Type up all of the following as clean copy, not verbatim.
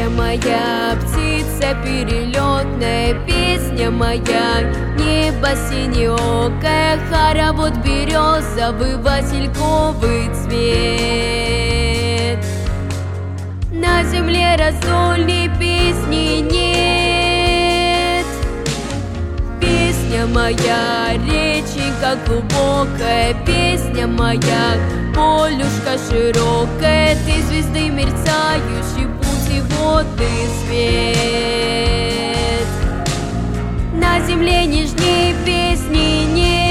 Песня моя, птица перелетная, песня моя, небо синеокое, хоровод березовый, васильковый цвет. На земле раздольной песни нет. Песня моя, реченька глубокая, песня моя, полюшка широкая, ты звезды мерцающий, путь и водный свет. На земле нежней песни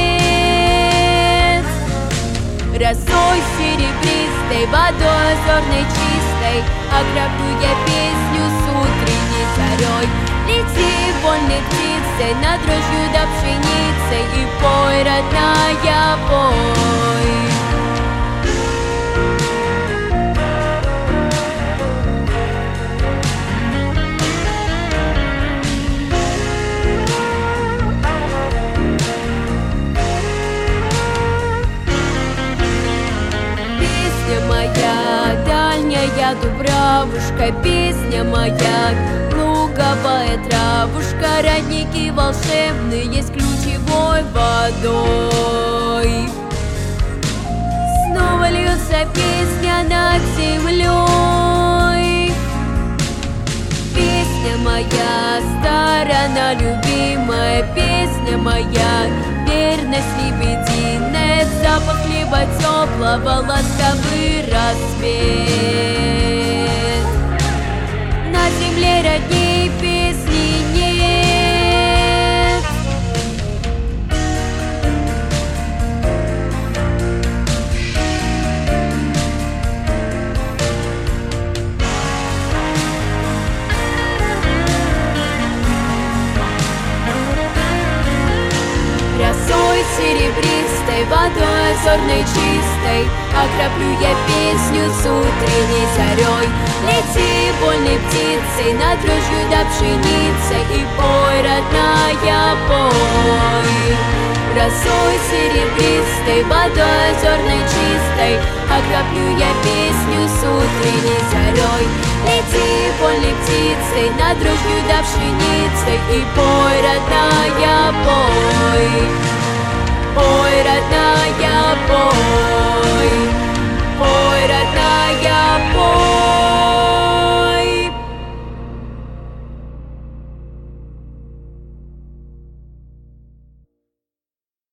нет. Росой серебристой, водой озерной чистой, окроплю я песню с утренней зарей. Лети вольной птицей над дрожью да пшеницей и пой, родная, пой. Песня моя, дальняя дубравушка, песня моя, луговая травушка, родники волшебные с ключевой водой. Снова льется песня над землей. Песня моя, сторона любимая, песня моя, верность лебединая, запах хлеба теплого, ласковый рассвет. На земле родней песни нет. Росой серебристой, водой озерной чистой, окроплю я песню с утренней зарей. Лети вольной птицей над дрожью да пшеницей и пой, родная, пой. Росой серебристой, водой озерной чистой, окроплю я песню с утренней зарей. Лети вольной птицей над дрожью да пшеницей и пой, родная, пой. Пой, родная, пой.